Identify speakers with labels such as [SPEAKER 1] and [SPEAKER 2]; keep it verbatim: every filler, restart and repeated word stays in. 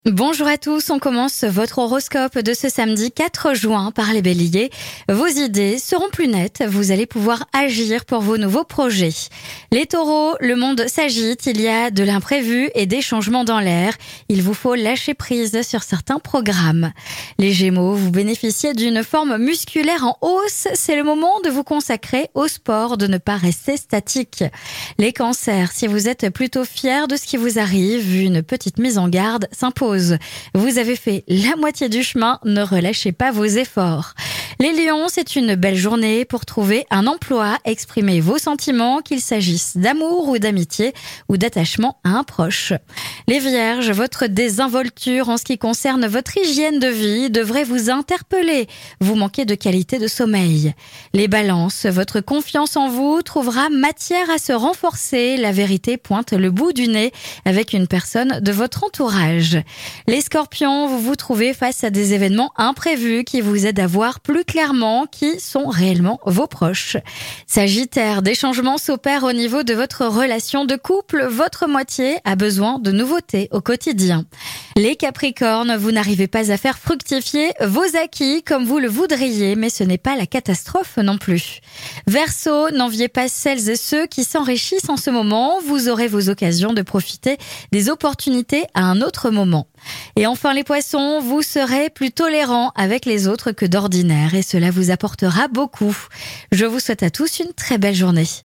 [SPEAKER 1] Bonjour à tous, on commence votre horoscope de ce samedi quatre juin par les béliers. Vos idées seront plus nettes, vous allez pouvoir agir pour vos nouveaux projets. Les taureaux, le monde s'agite, il y a de l'imprévu et des changements dans l'air. Il vous faut lâcher prise sur certains programmes. Les gémeaux, vous bénéficiez d'une forme musculaire en hausse, c'est le moment de vous consacrer au sport, de ne pas rester statique. Les cancers, si vous êtes plutôt fiers de ce qui vous arrive, une petite mise en garde s'impose. Vous avez fait la moitié du chemin, ne relâchez pas vos efforts. Les lions, c'est une belle journée pour trouver un emploi, exprimer vos sentiments, qu'il s'agisse d'amour ou d'amitié ou d'attachement à un proche. Les vierges, votre désinvolture en ce qui concerne votre hygiène de vie devrait vous interpeller. Vous manquez de qualité de sommeil. Les balances, votre confiance en vous trouvera matière à se renforcer. La vérité pointe le bout du nez avec une personne de votre entourage. Les scorpions, vous vous trouvez face à des événements imprévus qui vous aident à voir plus clairement qui sont réellement vos proches. Sagittaire, des changements s'opèrent au niveau de votre relation de couple. Votre moitié a besoin de nouveautés au quotidien. Les capricornes, vous n'arrivez pas à faire fructifier vos acquis comme vous le voudriez, mais ce n'est pas la catastrophe non plus. Verseau, n'enviez pas celles et ceux qui s'enrichissent en ce moment. Vous aurez vos occasions de profiter des opportunités à un autre moment. Et enfin les poissons, vous serez plus tolérants avec les autres que d'ordinaire et cela vous apportera beaucoup. Je vous souhaite à tous une très belle journée.